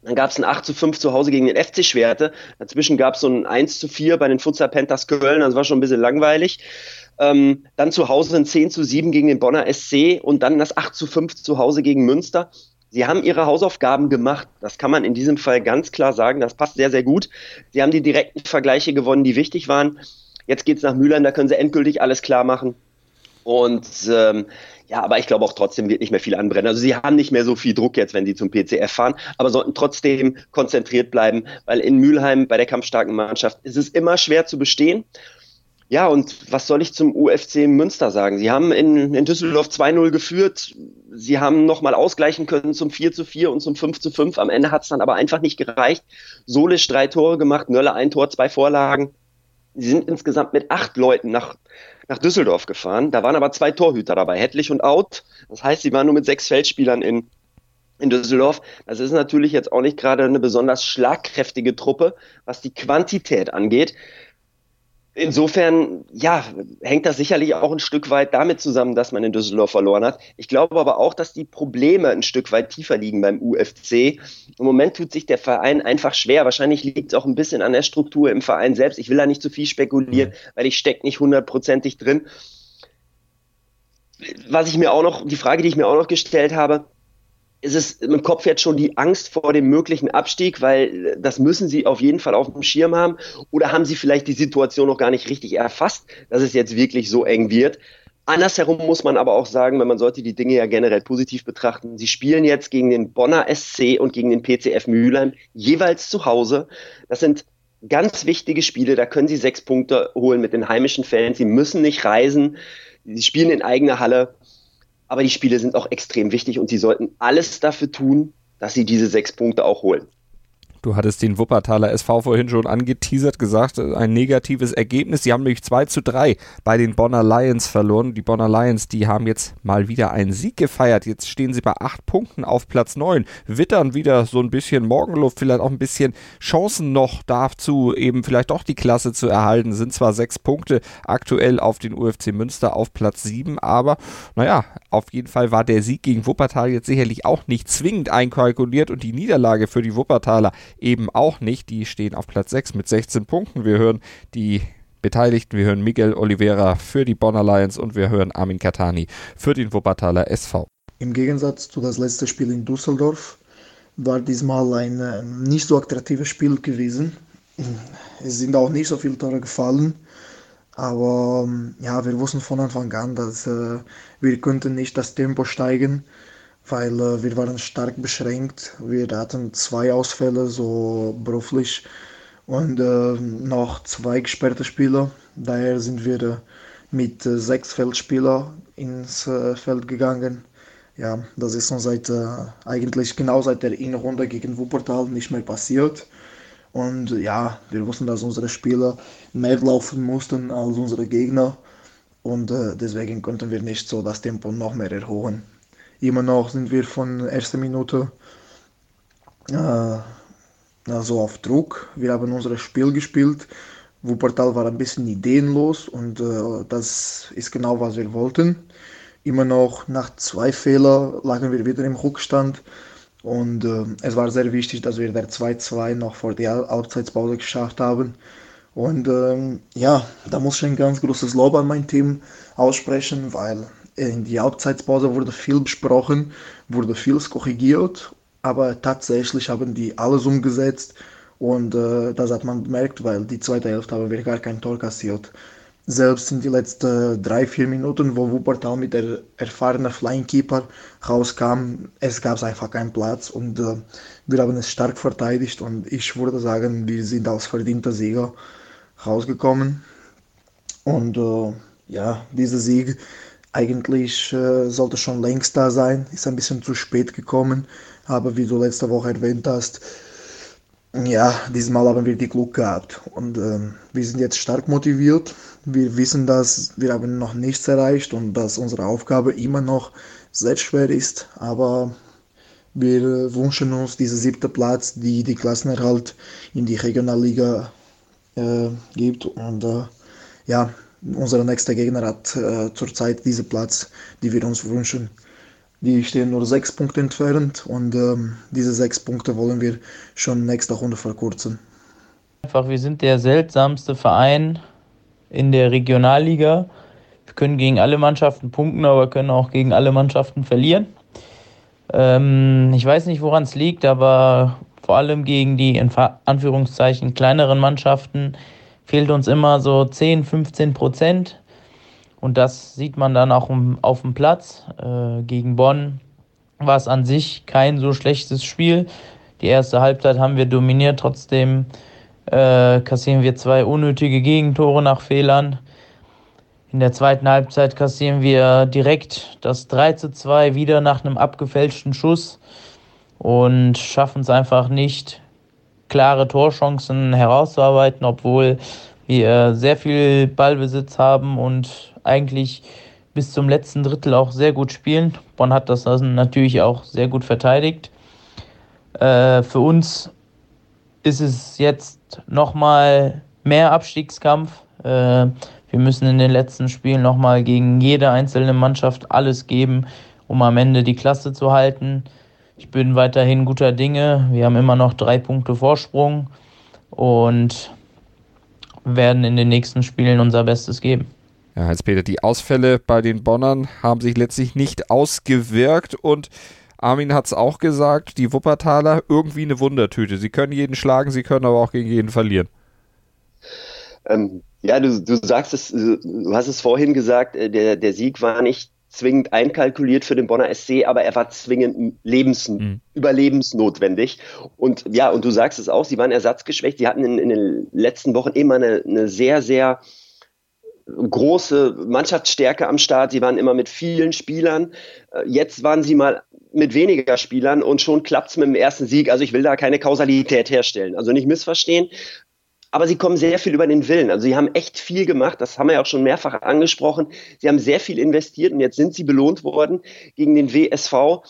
Dann gab es ein acht zu fünf zu Hause gegen den F C Schwerte. Dazwischen gab es so ein eins zu vier bei den Futsal Panthers Köln. Das war schon ein bisschen langweilig. Ähm, dann zu Hause ein zehn zu sieben gegen den Bonner S C und dann das acht zu fünf zu Hause gegen Münster. Sie haben ihre Hausaufgaben gemacht. Das kann man in diesem Fall ganz klar sagen. Das passt sehr, sehr gut. Sie haben die direkten Vergleiche gewonnen, die wichtig waren. Jetzt geht's nach Mülheim, da können sie endgültig alles klar machen. Und ähm, ja, aber ich glaube auch trotzdem wird nicht mehr viel anbrennen. Also sie haben nicht mehr so viel Druck jetzt, wenn sie zum P C F fahren, aber sollten trotzdem konzentriert bleiben, weil in Mülheim bei der kampfstarken Mannschaft ist es immer schwer zu bestehen. Ja, und was soll ich zum U F C Münster sagen? Sie haben in, in Düsseldorf zwei null geführt. Sie haben nochmal ausgleichen können zum vier zu vier und zum fünf zu fünf. Am Ende hat es dann aber einfach nicht gereicht. Solisch drei Tore gemacht, Nölle ein Tor, zwei Vorlagen. Sie sind insgesamt mit acht Leuten nach, nach Düsseldorf gefahren. Da waren aber zwei Torhüter dabei, Hettlich und Out. Das heißt, sie waren nur mit sechs Feldspielern in, in Düsseldorf. Das ist natürlich jetzt auch nicht gerade eine besonders schlagkräftige Truppe, was die Quantität angeht. Insofern, ja, hängt das sicherlich auch ein Stück weit damit zusammen, dass man in Düsseldorf verloren hat. Ich glaube aber auch, dass die Probleme ein Stück weit tiefer liegen beim U F C. Im Moment tut sich der Verein einfach schwer. Wahrscheinlich liegt es auch ein bisschen an der Struktur im Verein selbst. Ich will da nicht zu viel spekulieren, weil ich stecke nicht hundertprozentig drin. Was ich mir auch noch, die Frage, die ich mir auch noch gestellt habe, ist es im Kopf jetzt schon die Angst vor dem möglichen Abstieg, weil das müssen sie auf jeden Fall auf dem Schirm haben, oder haben sie vielleicht die Situation noch gar nicht richtig erfasst, dass es jetzt wirklich so eng wird? Andersherum muss man aber auch sagen, weil man sollte die Dinge ja generell positiv betrachten, sie spielen jetzt gegen den Bonner S C und gegen den P C F Mülheim jeweils zu Hause. Das sind ganz wichtige Spiele, da können sie sechs Punkte holen mit den heimischen Fans, sie müssen nicht reisen, sie spielen in eigener Halle. Aber die Spiele sind auch extrem wichtig und sie sollten alles dafür tun, dass sie diese sechs Punkte auch holen. Du hattest den Wuppertaler S V vorhin schon angeteasert, gesagt, ein negatives Ergebnis. Sie haben nämlich zwei zu drei bei den Bonner Lions verloren. Die Bonner Lions, die haben jetzt mal wieder einen Sieg gefeiert. Jetzt stehen sie bei acht Punkten auf Platz neun. Wittern wieder so ein bisschen Morgenluft, vielleicht auch ein bisschen Chancen noch dazu, eben vielleicht doch die Klasse zu erhalten. Sind zwar sechs Punkte aktuell auf den U F C Münster auf Platz sieben, aber naja, auf jeden Fall war der Sieg gegen Wuppertal jetzt sicherlich auch nicht zwingend einkalkuliert und die Niederlage für die Wuppertaler eben auch nicht. Die stehen auf Platz sechs mit sechzehn Punkten. Wir hören die Beteiligten, wir hören Miguel Oliveira für die Bonner Lions und wir hören Armin Katani für den Wuppertaler S V. Im Gegensatz zu das letzte Spiel in Düsseldorf war diesmal ein äh, nicht so attraktives Spiel gewesen. Es sind auch nicht so viele Tore gefallen, aber ja, wir wussten von Anfang an, dass äh, wir könnten nicht das Tempo steigen, weil äh, wir waren stark beschränkt. Wir hatten zwei Ausfälle, so beruflich, und äh, noch zwei gesperrte Spieler. Daher sind wir äh, mit äh, sechs Feldspielern ins äh, Feld gegangen. Ja, das ist uns seit, äh, eigentlich genau seit der Innenrunde gegen Wuppertal nicht mehr passiert. Und äh, ja, wir wussten, dass unsere Spieler mehr laufen mussten als unsere Gegner. Und äh, deswegen konnten wir nicht so das Tempo noch mehr erhöhen. Immer noch sind wir von der ersten Minute äh, also auf Druck. Wir haben unser Spiel gespielt. Wuppertal war ein bisschen ideenlos und äh, das ist genau, was wir wollten. Immer noch nach zwei Fehlern lagen wir wieder im Rückstand und äh, es war sehr wichtig, dass wir der zwei zu zwei noch vor der Halbzeitpause geschafft haben. Und äh, ja, da muss ich ein ganz großes Lob an mein Team aussprechen, weil in die Halbzeitpause wurde viel besprochen, wurde vieles korrigiert, aber tatsächlich haben die alles umgesetzt und äh, das hat man bemerkt, weil die zweite Hälfte haben wir gar kein Tor kassiert. Selbst in die letzten drei, vier Minuten, wo Wuppertal mit der erfahrenen Flying Keeper rauskam, es gab einfach keinen Platz und äh, wir haben es stark verteidigt und ich würde sagen, wir sind als verdienter Sieger rausgekommen. Und äh, ja, dieser Sieg eigentlich äh, sollte schon längst da sein, ist ein bisschen zu spät gekommen, aber wie du letzte Woche erwähnt hast, ja, diesmal haben wir die Glück gehabt und äh, wir sind jetzt stark motiviert. Wir wissen, dass wir haben noch nichts erreicht und dass unsere Aufgabe immer noch sehr schwer ist, aber wir wünschen uns diesen siebten Platz, die die Klassenerhalt in die Regionalliga äh, gibt und äh, ja, unser nächster Gegner hat äh, zurzeit diesen Platz, den wir uns wünschen. Die stehen nur sechs Punkte entfernt und ähm, diese sechs Punkte wollen wir schon nächste Runde verkürzen. Einfach, wir sind der seltsamste Verein in der Regionalliga. Wir können gegen alle Mannschaften punkten, aber können auch gegen alle Mannschaften verlieren. Ähm, ich weiß nicht, woran es liegt, aber vor allem gegen die in Anführungszeichen kleineren Mannschaften fehlt uns immer so zehn, fünfzehn Prozent. Und das sieht man dann auch auf dem Platz. Äh, gegen Bonn war es an sich kein so schlechtes Spiel. Die erste Halbzeit haben wir dominiert, trotzdem äh, kassieren wir zwei unnötige Gegentore nach Fehlern. In der zweiten Halbzeit kassieren wir direkt das drei zu zwei wieder nach einem abgefälschten Schuss und schaffen es einfach nicht, klare Torchancen herauszuarbeiten, obwohl wir sehr viel Ballbesitz haben und eigentlich bis zum letzten Drittel auch sehr gut spielen. Bonn hat das also natürlich auch sehr gut verteidigt. Äh, für uns ist es jetzt nochmal mehr Abstiegskampf. Äh, wir müssen in den letzten Spielen nochmal gegen jede einzelne Mannschaft alles geben, um am Ende die Klasse zu halten. Ich bin weiterhin guter Dinge. Wir haben immer noch drei Punkte Vorsprung und werden in den nächsten Spielen unser Bestes geben. Ja, Heinz-Peter, die Ausfälle bei den Bonnern haben sich letztlich nicht ausgewirkt und Armin hat es auch gesagt, die Wuppertaler irgendwie eine Wundertüte. Sie können jeden schlagen, sie können aber auch gegen jeden verlieren. Ähm, ja, du, du sagst es, du hast es vorhin gesagt, der, der Sieg war nicht zwingend einkalkuliert für den Bonner S C, aber er war zwingend lebens- mhm. überlebensnotwendig. Und ja, und du sagst es auch, sie waren ersatzgeschwächt. Sie hatten in, in den letzten Wochen immer eine, eine sehr, sehr große Mannschaftsstärke am Start. Sie waren immer mit vielen Spielern. Jetzt waren sie mal mit weniger Spielern und schon klappt es mit dem ersten Sieg. Also ich will da keine Kausalität herstellen. Also nicht missverstehen. Aber sie kommen sehr viel über den Willen. Also sie haben echt viel gemacht. Das haben wir ja auch schon mehrfach angesprochen. Sie haben sehr viel investiert und jetzt sind sie belohnt worden gegen den W S V.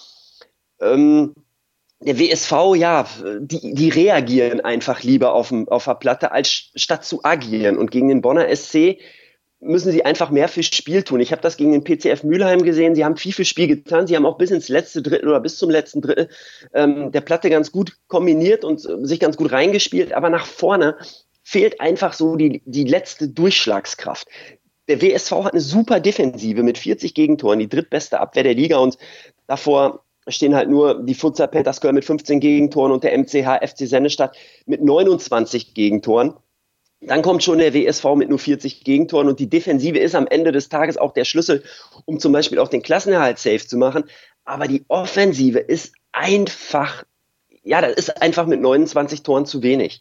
Ähm, der W S V, ja, die, die reagieren einfach lieber auf, auf der Platte, als statt zu agieren. Und gegen den Bonner S C müssen sie einfach mehr fürs Spiel tun. Ich habe das gegen den P C F Mülheim gesehen. Sie haben viel fürs Spiel getan. Sie haben auch bis ins letzte Drittel oder bis zum letzten Drittel ähm, der Platte ganz gut kombiniert und äh, sich ganz gut reingespielt. Aber nach vorne fehlt einfach so die, die letzte Durchschlagskraft. Der W S V hat eine super Defensive mit vierzig Gegentoren, die drittbeste Abwehr der Liga und davor stehen halt nur die Futsal Panthers Köln mit fünfzehn Gegentoren und der M C H F C Sennestadt mit neunundzwanzig Gegentoren. Dann kommt schon der W S V mit nur vierzig Gegentoren und die Defensive ist am Ende des Tages auch der Schlüssel, um zum Beispiel auch den Klassenerhalt safe zu machen. Aber die Offensive ist einfach, ja, das ist einfach mit neunundzwanzig Toren zu wenig.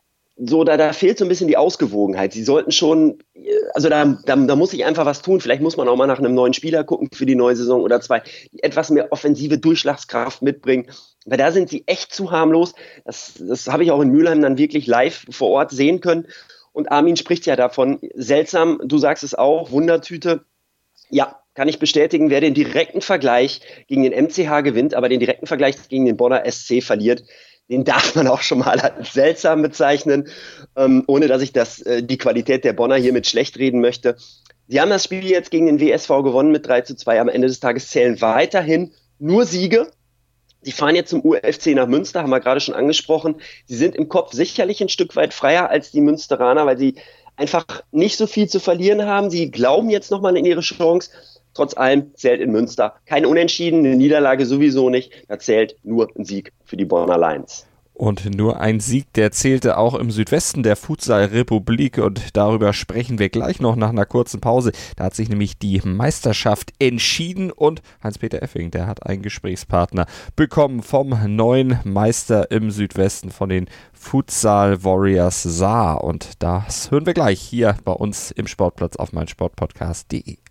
So, da, da fehlt so ein bisschen die Ausgewogenheit. Sie sollten schon, also da, da, da muss sich einfach was tun. Vielleicht muss man auch mal nach einem neuen Spieler gucken für die neue Saison oder zwei, die etwas mehr offensive Durchschlagskraft mitbringen. Weil da sind sie echt zu harmlos. Das, das habe ich auch in Mülheim dann wirklich live vor Ort sehen können. Und Armin spricht ja davon, seltsam, du sagst es auch, Wundertüte. Ja, kann ich bestätigen, wer den direkten Vergleich gegen den M C H gewinnt, aber den direkten Vergleich gegen den Bonner S C verliert, den darf man auch schon mal als seltsam bezeichnen, ähm, ohne dass ich das, äh, die Qualität der Bonner hiermit schlecht reden möchte. Sie haben das Spiel jetzt gegen den W S V gewonnen mit drei zu zwei. Am Ende des Tages zählen weiterhin nur Siege. Sie fahren jetzt zum U F C nach Münster, haben wir gerade schon angesprochen. Sie sind im Kopf sicherlich ein Stück weit freier als die Münsteraner, weil sie einfach nicht so viel zu verlieren haben. Sie glauben jetzt nochmal in ihre Chance. Trotz allem zählt in Münster kein Unentschieden, eine Niederlage sowieso nicht. Da zählt nur ein Sieg für die Bonner Lions. Und nur ein Sieg, der zählte auch im Südwesten der Futsal-Republik und darüber sprechen wir gleich noch nach einer kurzen Pause. Da hat sich nämlich die Meisterschaft entschieden und Heinz-Peter Effing, der hat einen Gesprächspartner bekommen vom neuen Meister im Südwesten, von den Futsal Warriors Saar. Und das hören wir gleich hier bei uns im Sportplatz auf meinsportpodcast punkt de.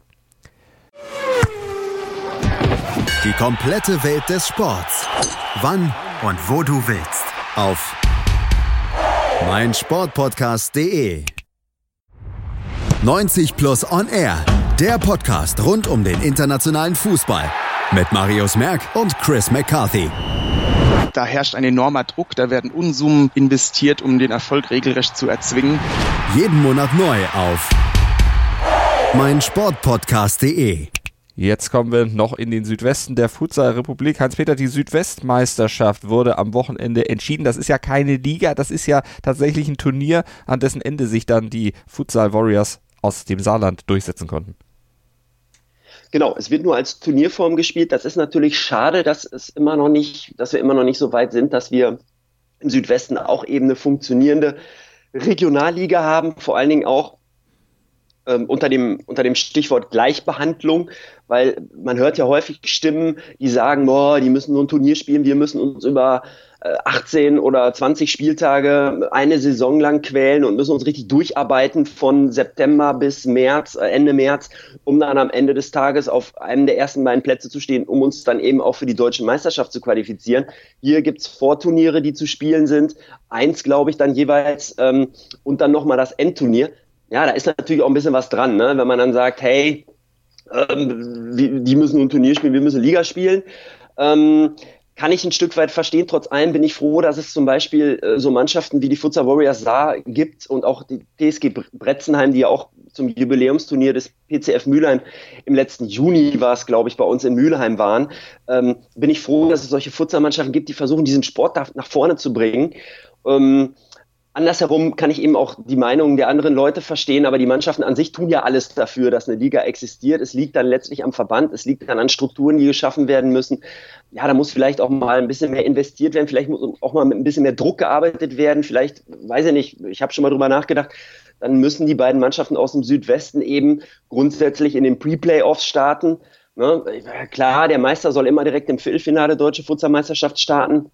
Die komplette Welt des Sports. Wann und wo du willst. Auf meinsportpodcast punkt de. neunzig plus on Air. Der Podcast rund um den internationalen Fußball. Mit Marius Merck und Chris McCarthy. Da herrscht ein enormer Druck. Da werden Unsummen investiert, um den Erfolg regelrecht zu erzwingen. Jeden Monat neu auf meinsportpodcast punkt de. Jetzt kommen wir noch in den Südwesten der Futsal-Republik. Hans-Peter, die Südwestmeisterschaft wurde am Wochenende entschieden. Das ist ja keine Liga, das ist ja tatsächlich ein Turnier, an dessen Ende sich dann die Futsal Warriors aus dem Saarland durchsetzen konnten. Genau, es wird nur als Turnierform gespielt. Das ist natürlich schade, dass es immer noch nicht, dass wir immer noch nicht so weit sind, dass wir im Südwesten auch eben eine funktionierende Regionalliga haben, vor allen Dingen auch ähm, unter dem, unter dem Stichwort Gleichbehandlung, weil man hört ja häufig Stimmen, die sagen, boah, die müssen nur ein Turnier spielen, wir müssen uns über äh, achtzehn oder zwanzig Spieltage eine Saison lang quälen und müssen uns richtig durcharbeiten von September bis März, äh, Ende März, um dann am Ende des Tages auf einem der ersten beiden Plätze zu stehen, um uns dann eben auch für die deutsche Meisterschaft zu qualifizieren. Hier gibt's Vorturniere, die zu spielen sind, eins glaube ich dann jeweils ähm, und dann nochmal das Endturnier. Ja, da ist natürlich auch ein bisschen was dran, ne? Wenn man dann sagt, hey, ähm, die müssen ein Turnier spielen, wir müssen Liga spielen. Ähm, kann ich ein Stück weit verstehen. Trotz allem bin ich froh, dass es zum Beispiel äh, so Mannschaften wie die Futsal Warriors Saar gibt und auch die T S G Bretzenheim, die ja auch zum Jubiläumsturnier des P C F Mülheim im letzten Juni war es, glaube ich, bei uns in Mülheim waren. Ähm, bin ich froh, dass es solche Futsalmannschaften gibt, die versuchen, diesen Sport da nach vorne zu bringen. Ähm, Andersherum kann ich eben auch die Meinungen der anderen Leute verstehen, aber die Mannschaften an sich tun ja alles dafür, dass eine Liga existiert. Es liegt dann letztlich am Verband, es liegt dann an Strukturen, die geschaffen werden müssen. Ja, da muss vielleicht auch mal ein bisschen mehr investiert werden, vielleicht muss auch mal mit ein bisschen mehr Druck gearbeitet werden. Vielleicht, weiß ich nicht, ich habe schon mal drüber nachgedacht, dann müssen die beiden Mannschaften aus dem Südwesten eben grundsätzlich in den Pre-Playoffs starten. Ne? Klar, der Meister soll immer direkt im Viertelfinale Deutsche Futsalmeisterschaft starten.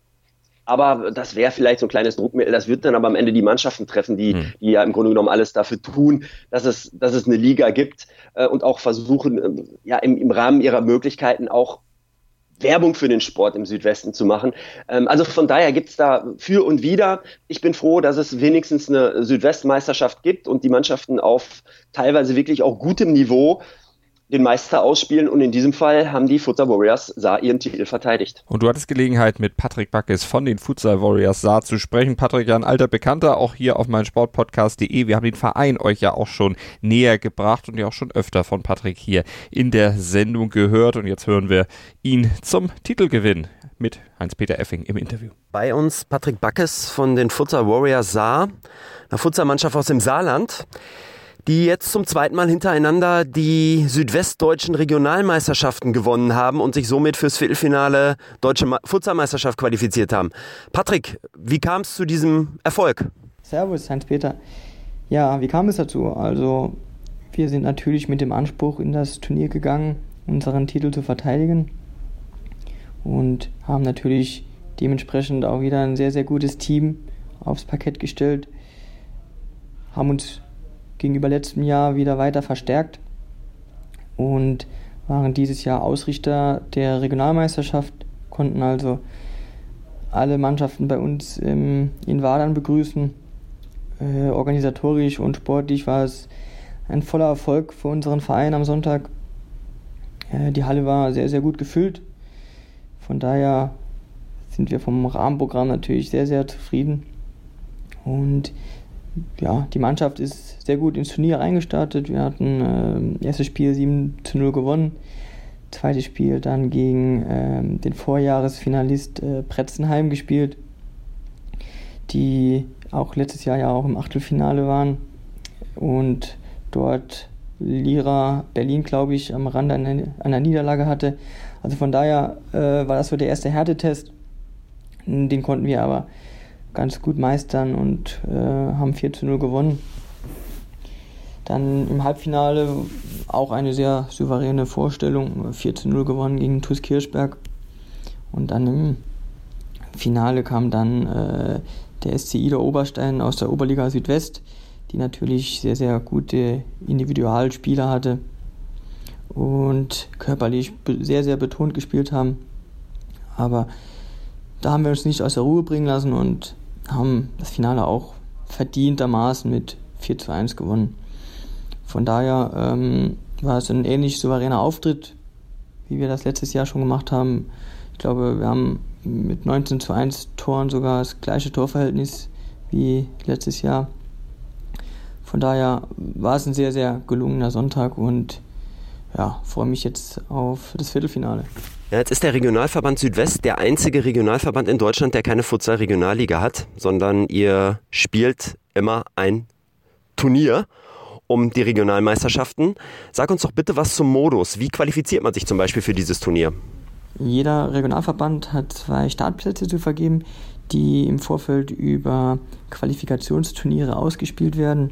Aber das wäre vielleicht so ein kleines Druckmittel. Das wird dann aber am Ende die Mannschaften treffen, die, hm. die ja im Grunde genommen alles dafür tun, dass es, dass es eine Liga gibt äh, und auch versuchen, äh, ja, im, im Rahmen ihrer Möglichkeiten auch Werbung für den Sport im Südwesten zu machen. Ähm, also von daher gibt's da für und wider. Ich bin froh, dass es wenigstens eine Südwestmeisterschaft gibt und die Mannschaften auf teilweise wirklich auch gutem Niveau den Meister ausspielen und in diesem Fall haben die Futsal Warriors Saar ihren Titel verteidigt. Und du hattest Gelegenheit, mit Patrick Backes von den Futsal Warriors Saar zu sprechen. Patrick, ja ein alter Bekannter, auch hier auf meinsportpodcast punkt de. Wir haben den Verein euch ja auch schon näher gebracht und ja auch schon öfter von Patrick hier in der Sendung gehört. Und jetzt hören wir ihn zum Titelgewinn mit Heinz-Peter Effing im Interview. Bei uns Patrick Backes von den Futsal Warriors Saar, einer Futsalmannschaft aus dem Saarland, die jetzt zum zweiten Mal hintereinander die südwestdeutschen Regionalmeisterschaften gewonnen haben und sich somit fürs Viertelfinale Deutsche Futsalmeisterschaft qualifiziert haben. Patrick, wie kam es zu diesem Erfolg? Servus, Heinz-Peter. Ja, wie kam es dazu? Also, wir sind natürlich mit dem Anspruch in das Turnier gegangen, unseren Titel zu verteidigen und haben natürlich dementsprechend auch wieder ein sehr, sehr gutes Team aufs Parkett gestellt, haben uns gegenüber letztem Jahr wieder weiter verstärkt und waren dieses Jahr Ausrichter der Regionalmeisterschaft, konnten also alle Mannschaften bei uns ähm, in Wadern begrüßen. Äh, organisatorisch und sportlich war es ein voller Erfolg für unseren Verein am Sonntag. Äh, die Halle war sehr, sehr gut gefüllt. Von daher sind wir vom Rahmenprogramm natürlich sehr, sehr zufrieden. Und ja, die Mannschaft ist sehr gut ins Turnier reingestartet. Wir hatten äh, erstes Spiel sieben zu null gewonnen. Zweites Spiel dann gegen äh, den Vorjahresfinalist äh, Bretzenheim gespielt, die auch letztes Jahr ja auch im Achtelfinale waren. Und dort Lira Berlin, glaube ich, am Rande einer Niederlage hatte. Also von daher äh, war das so der erste Härtetest. Den konnten wir aber ganz gut meistern und äh, haben vier zu null gewonnen. Dann im Halbfinale auch eine sehr souveräne Vorstellung, vier zu null gewonnen gegen TuS Kirchberg. Und dann im Finale kam dann äh, der S C Ida Oberstein aus der Oberliga Südwest, die natürlich sehr, sehr gute Individualspieler hatte und körperlich sehr, sehr betont gespielt haben. Aber da haben wir uns nicht aus der Ruhe bringen lassen und haben das Finale auch verdientermaßen mit vier zu eins gewonnen. Von daher ähm, war es ein ähnlich souveräner Auftritt, wie wir das letztes Jahr schon gemacht haben. Ich glaube, wir haben mit neunzehn zu eins Toren sogar das gleiche Torverhältnis wie letztes Jahr. Von daher war es ein sehr, sehr gelungener Sonntag und ja, freue mich jetzt auf das Viertelfinale. Ja, jetzt ist der Regionalverband Südwest der einzige Regionalverband in Deutschland, der keine Futsal-Regionalliga hat, sondern ihr spielt immer ein Turnier um die Regionalmeisterschaften. Sag uns doch bitte was zum Modus. Wie qualifiziert man sich zum Beispiel für dieses Turnier? Jeder Regionalverband hat zwei Startplätze zu vergeben, die im Vorfeld über Qualifikationsturniere ausgespielt werden.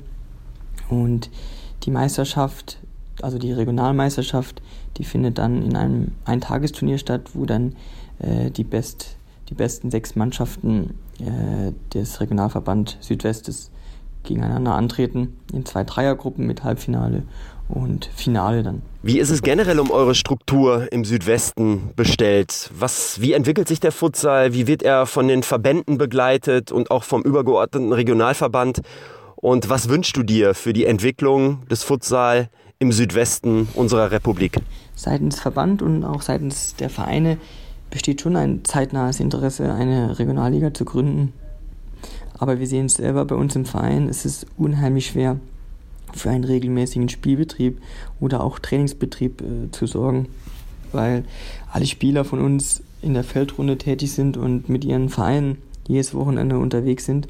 Und die Meisterschaft, also die Regionalmeisterschaft, die findet dann in einem Eintagesturnier statt, wo dann äh, die, best, die besten sechs Mannschaften äh, des Regionalverband Südwestes gegeneinander antreten, in zwei Dreiergruppen mit Halbfinale und Finale dann. Wie ist es generell um eure Struktur im Südwesten bestellt? Was, wie entwickelt sich der Futsal? Wie wird er von den Verbänden begleitet und auch vom übergeordneten Regionalverband? Und was wünschst du dir für die Entwicklung des Futsal im Südwesten unserer Republik? Seitens Verband und auch seitens der Vereine besteht schon ein zeitnahes Interesse, eine Regionalliga zu gründen. Aber wir sehen es selber bei uns im Verein, es ist unheimlich schwer, für einen regelmäßigen Spielbetrieb oder auch Trainingsbetrieb äh, zu sorgen, weil alle Spieler von uns in der Feldrunde tätig sind und mit ihren Vereinen jedes Wochenende unterwegs sind.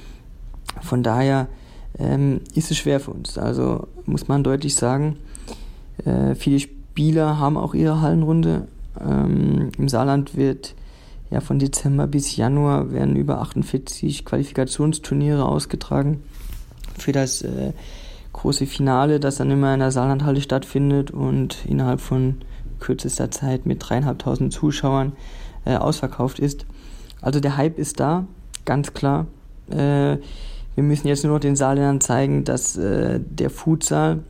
Von daher ähm, ist es schwer für uns. Also muss man deutlich sagen, äh, viele Spieler haben auch ihre Hallenrunde. Ähm, im Saarland wird ja von Dezember bis Januar werden über achtundvierzig Qualifikationsturniere ausgetragen für das äh, große Finale, das dann immer in der Saarlandhalle stattfindet und innerhalb von kürzester Zeit mit dreieinhalbtausend Zuschauern äh, ausverkauft ist. Also der Hype ist da, ganz klar. Äh, wir müssen jetzt nur noch den Saarländern zeigen, dass äh, der Futsal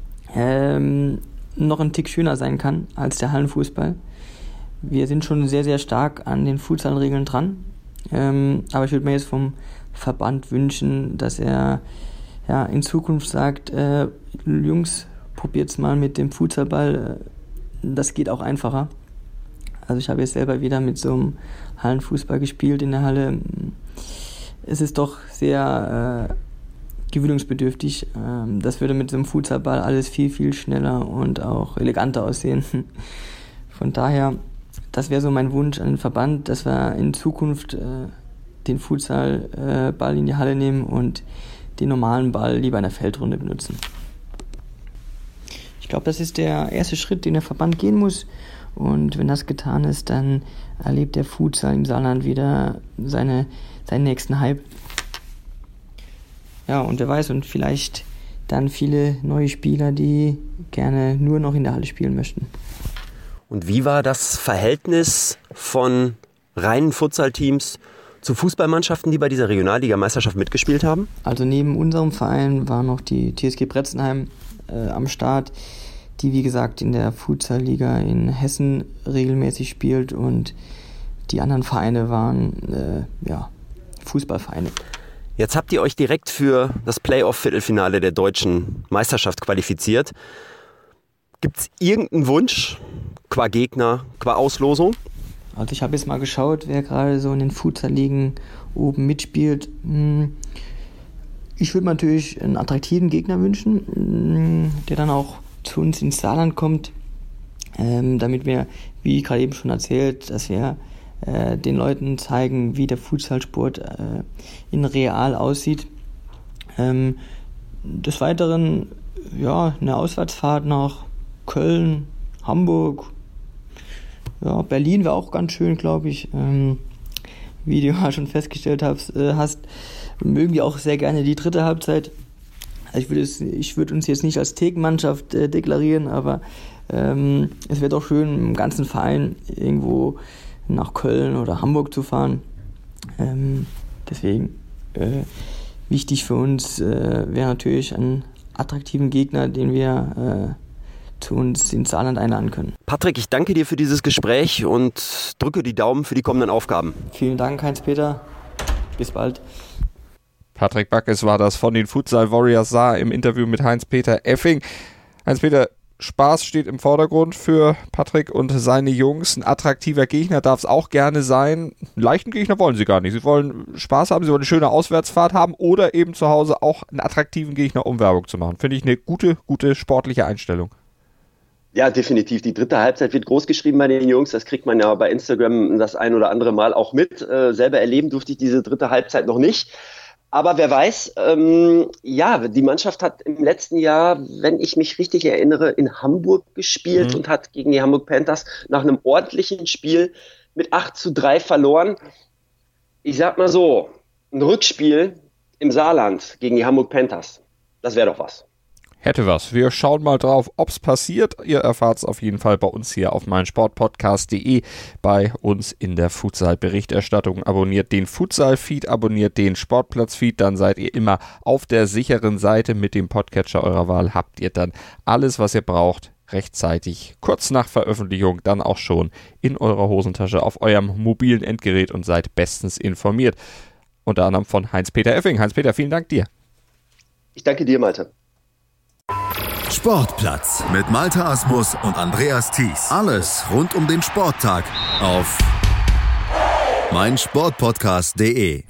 ähm, noch ein Tick schöner sein kann als der Hallenfußball. Wir sind schon sehr, sehr stark an den Futsalregeln dran. Ähm, aber ich würde mir jetzt vom Verband wünschen, dass er ja, in Zukunft sagt, äh, Jungs, probiert's mal mit dem Futsalball, äh, das geht auch einfacher. Also ich habe jetzt selber wieder mit so einem Hallenfußball gespielt in der Halle. Es ist doch sehr äh, gewöhnungsbedürftig. Ähm, das würde mit so einem Futsalball alles viel, viel schneller und auch eleganter aussehen. Von daher, das wäre so mein Wunsch an den Verband, dass wir in Zukunft äh, den Futsalball äh, in die Halle nehmen und den normalen Ball lieber in der Feldrunde benutzen. Ich glaube, das ist der erste Schritt, den der Verband gehen muss. Und wenn das getan ist, dann erlebt der Futsal im Saarland wieder seine, seinen nächsten Hype. Ja, und wer weiß, und vielleicht dann viele neue Spieler, die gerne nur noch in der Halle spielen möchten. Und wie war das Verhältnis von reinen Futsal-Teams zu Fußballmannschaften, die bei dieser Regionalliga-Meisterschaft mitgespielt haben? Also neben unserem Verein war noch die T S G Bretzenheim äh, am Start, die wie gesagt in der Futsal-Liga in Hessen regelmäßig spielt, und die anderen Vereine waren äh, ja, Fußballvereine. Jetzt habt ihr euch direkt für das Playoff-Viertelfinale der deutschen Meisterschaft qualifiziert. Gibt es irgendeinen Wunsch, qua Gegner, qua Auslosung? Also ich habe jetzt mal geschaut, wer gerade so in den Futsal-Ligen oben mitspielt. Ich würde mir natürlich einen attraktiven Gegner wünschen, der dann auch zu uns ins Saarland kommt, damit wir, wie gerade eben schon erzählt, dass wir den Leuten zeigen, wie der Futsalsport in real aussieht. Des Weiteren ja, eine Auswärtsfahrt nach Köln, Hamburg, ja, Berlin wäre auch ganz schön, glaube ich. Ähm, wie du ja schon festgestellt hast, äh, hast, mögen wir auch sehr gerne die dritte Halbzeit. Also ich würde es, ich würde uns jetzt nicht als Thekenmannschaft äh, deklarieren, aber ähm, es wäre doch schön, im ganzen Verein irgendwo nach Köln oder Hamburg zu fahren. Ähm, deswegen äh, wichtig für uns äh, wäre natürlich ein attraktiven Gegner, den wir äh, zu uns ins Saarland einladen können. Patrick, ich danke dir für dieses Gespräch und drücke die Daumen für die kommenden Aufgaben. Vielen Dank, Heinz-Peter. Bis bald. Patrick Backes war das von den Futsal Warriors Saar im Interview mit Heinz-Peter Effing. Heinz-Peter, Spaß steht im Vordergrund für Patrick und seine Jungs. Ein attraktiver Gegner darf es auch gerne sein. Einen leichten Gegner wollen sie gar nicht. Sie wollen Spaß haben, sie wollen eine schöne Auswärtsfahrt haben oder eben zu Hause auch einen attraktiven Gegner, um Werbung zu machen. Finde ich eine gute, gute sportliche Einstellung. Ja, definitiv. Die dritte Halbzeit wird groß geschrieben bei den Jungs. Das kriegt man ja bei Instagram das ein oder andere Mal auch mit. Äh, selber erleben durfte ich diese dritte Halbzeit noch nicht. Aber wer weiß, ähm, ja, die Mannschaft hat im letzten Jahr, wenn ich mich richtig erinnere, in Hamburg gespielt mhm. und hat gegen die Hamburg Panthers nach einem ordentlichen Spiel mit acht zu drei verloren. Ich sag mal so, ein Rückspiel im Saarland gegen die Hamburg Panthers, das wäre doch was. Hätte was. Wir schauen mal drauf, ob's passiert. Ihr erfahrt es auf jeden Fall bei uns hier auf meinsportpodcast punkt de, bei uns in der Futsal-Berichterstattung. Abonniert den Futsal-Feed, abonniert den Sportplatz-Feed, dann seid ihr immer auf der sicheren Seite. Mit dem Podcatcher eurer Wahl habt ihr dann alles, was ihr braucht, rechtzeitig, kurz nach Veröffentlichung, dann auch schon in eurer Hosentasche auf eurem mobilen Endgerät und seid bestens informiert. Unter anderem von Heinz-Peter Effing. Heinz-Peter, vielen Dank dir. Ich danke dir, Malte. Sportplatz mit Malte Asmus und Andreas Thies. Alles rund um den Sporttag auf meinsportpodcast punkt de.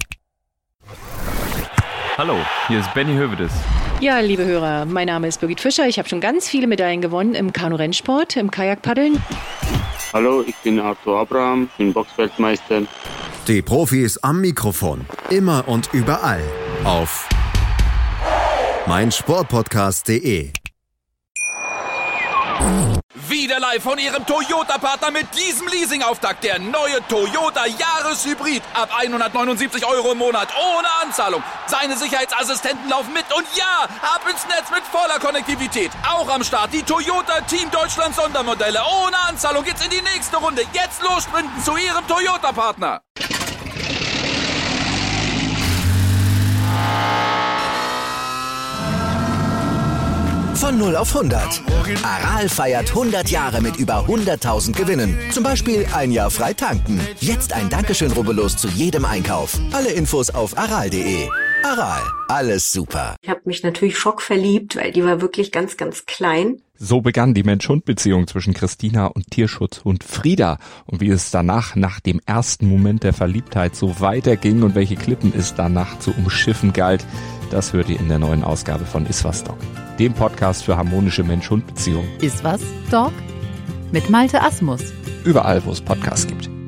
Hallo, hier ist Benny Hövedes. Ja, liebe Hörer, mein Name ist Birgit Fischer. Ich habe schon ganz viele Medaillen gewonnen im Kanu-Rennsport, im Kajakpaddeln. Hallo, ich bin Arthur Abraham, bin Boxfeldmeister. Die Profis am Mikrofon, immer und überall auf meinsportpodcast punkt de. Wieder live von Ihrem Toyota-Partner mit diesem Leasing-Auftakt. Der neue Toyota Jahreshybrid. Ab hundertneunundsiebzig Euro im Monat. Ohne Anzahlung. Seine Sicherheitsassistenten laufen mit. Und ja, ab ins Netz mit voller Konnektivität. Auch am Start die Toyota Team Deutschland Sondermodelle. Ohne Anzahlung geht's in die nächste Runde. Jetzt los sprinten zu Ihrem Toyota-Partner. Von null auf hundert. Aral feiert hundert Jahre mit über hunderttausend Gewinnen. Zum Beispiel ein Jahr frei tanken. Jetzt ein Dankeschön, rubbellos zu jedem Einkauf. Alle Infos auf aral punkt de. Aral, alles super. Ich habe mich natürlich schockverliebt, weil die war wirklich ganz, ganz klein. So begann die Mensch-Hund-Beziehung zwischen Christina und Tierschutzhund Frieda. Und wie es danach, nach dem ersten Moment der Verliebtheit, so weiterging und welche Klippen es danach zu umschiffen galt, das hört ihr in der neuen Ausgabe von Iswas Dog, dem Podcast für harmonische Mensch-Hund-Beziehungen. Iswas Dog? Mit Malte Asmus. Überall, wo es Podcasts gibt.